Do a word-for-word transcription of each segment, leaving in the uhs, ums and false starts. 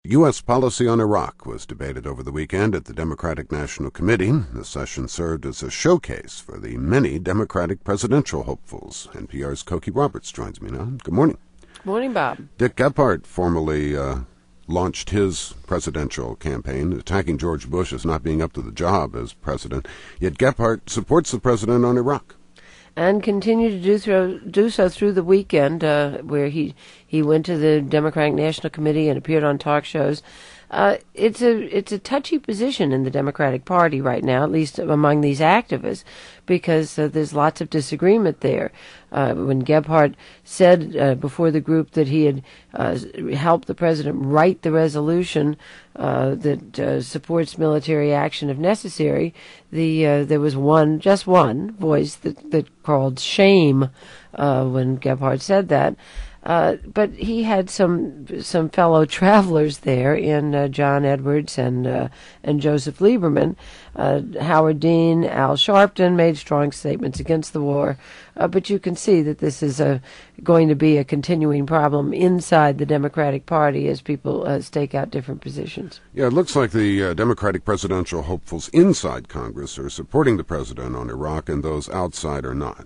U S policy on Iraq was debated over the weekend at the Democratic National Committee. The session served as a showcase for the many Democratic presidential hopefuls. N P R's Cokie Roberts joins me now. Good morning. Morning, Bob. Dick Gephardt formally uh, launched his presidential campaign, attacking George Bush as not being up to the job as president. Yet Gephardt supports the president on Iraq. And continue to do, through, do so through the weekend, uh, where he, he went to the Democratic National Committee and appeared on talk shows. Uh, it's a it's a touchy position in the Democratic Party right now, at least among these activists, because uh, there's lots of disagreement there. Uh, when Gephardt said uh, before the group that he had uh, helped the president write the resolution uh, that uh, supports military action if necessary, the uh, there was one, just one voice that that called shame uh, when Gephardt said that. Uh, but he had some some fellow travelers there in uh, John Edwards and uh, and Joseph Lieberman. Uh, Howard Dean, Al Sharpton made strong statements against the war. Uh, but you can see that this is a, going to be a continuing problem inside the Democratic Party as people uh, stake out different positions. Yeah, it looks like the uh, Democratic presidential hopefuls inside Congress are supporting the president on Iraq, and those outside are not.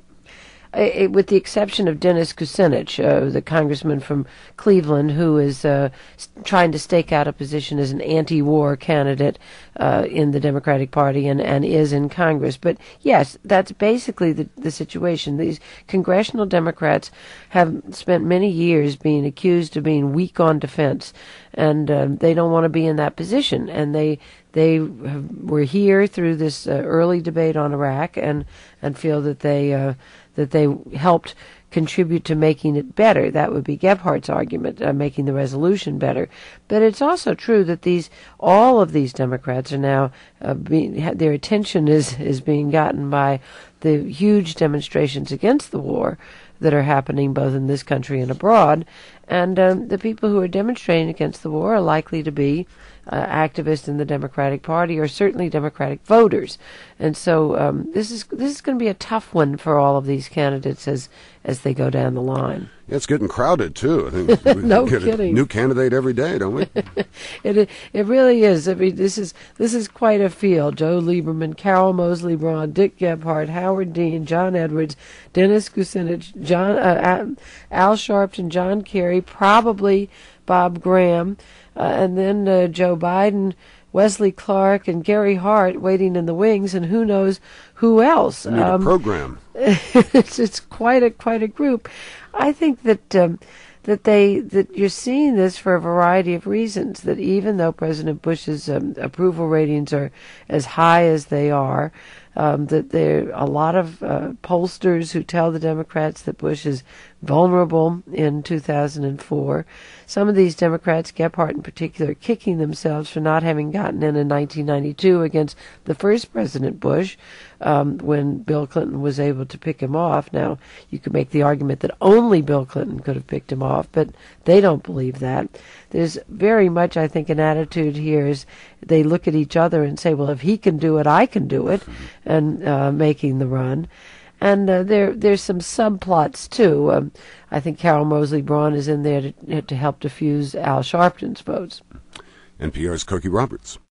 Uh, with the exception of Dennis Kucinich, uh, the congressman from Cleveland, who is uh, trying to stake out a position as an anti-war candidate uh, in the Democratic Party and, and is in Congress. But yes, that's basically the, the situation. These congressional Democrats have spent many years being accused of being weak on defense, and uh, they don't want to be in that position. And they they have, were here through this uh, early debate on Iraq and, and feel that they... Uh, that they helped contribute to making it better. That would be Gephardt's argument, uh, making the resolution better. But it's also true that these, all of these Democrats are now, uh, being, their attention is, is being gotten by the huge demonstrations against the war that are happening both in this country and abroad. And um, the people who are demonstrating against the war are likely to be uh, activists in the Democratic Party, or certainly Democratic voters. And so um, this is this is going to be a tough one for all of these candidates as as they go down the line. Yeah, it's getting crowded too. I think we no get kidding. a new candidate every day, don't we? it it really is. I mean, this is this is quite a field. Joe Lieberman, Carol Moseley Braun, Dick Gephardt, Howard Dean, John Edwards, Dennis Kucinich, John uh, Al Sharpton, John Kerry, probably Bob Graham, uh, and then uh, Joe Biden, Wesley Clark, and Gary Hart waiting in the wings, and who knows who else. We need um, a program. it's it's quite a quite a group. I think that um, that they that you're seeing this for a variety of reasons. That even though President Bush's um, approval ratings are as high as they are, um, that there are a lot of uh, pollsters who tell the Democrats that Bush is vulnerable in two thousand four. Some of these Democrats, Gephardt in particular, kicking themselves for not having gotten in in nineteen ninety-two against the first President Bush, um, when Bill Clinton was able to pick him off. Now, you could make the argument that only Bill Clinton could have picked him off, but they don't believe that. There's very much, I think, an attitude here is they look at each other and say, well, if he can do it, I can do it, and uh, making the run. And uh, there, there's some subplots, too. Um, I think Carol Moseley Braun is in there to, to help diffuse Al Sharpton's votes. N P R's Cokie Roberts.